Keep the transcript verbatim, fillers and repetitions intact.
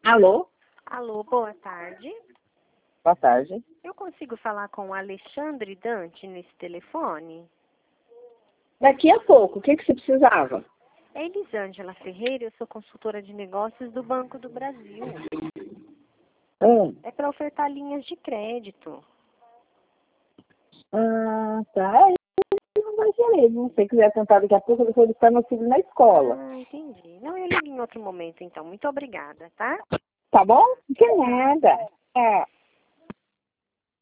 Alô? Alô, boa tarde. Boa tarde. Eu consigo falar com o Alexandre Dante nesse telefone? Daqui a pouco, o que, que você precisava? É Elisângela Ferreira, eu sou consultora de negócios do Banco do Brasil. Hum. É para ofertar linhas de crédito. Ah, tá. Ele não vai querer, viu? Se você quiser tentar daqui a pouco, eu vou buscar meu filho na escola. Ah, entendi. Não, eu ligo em outro momento, então. Muito obrigada, tá? Tá bom? De nada. É.